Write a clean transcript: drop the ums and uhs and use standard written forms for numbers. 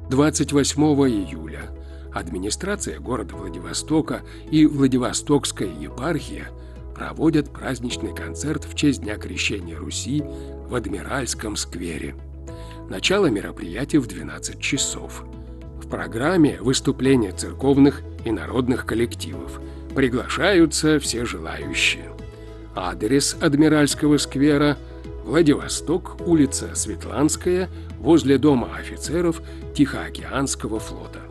28 июля администрация города Владивостока и Владивостокская епархия проводят праздничный концерт в честь Дня Крещения Руси в Адмиральском сквере. Начало мероприятия в 12 часов. В программе выступления церковных и народных коллективов. Приглашаются все желающие. Адрес Адмиральского сквера – Владивосток, улица Светланская, возле Дома офицеров Тихоокеанского флота.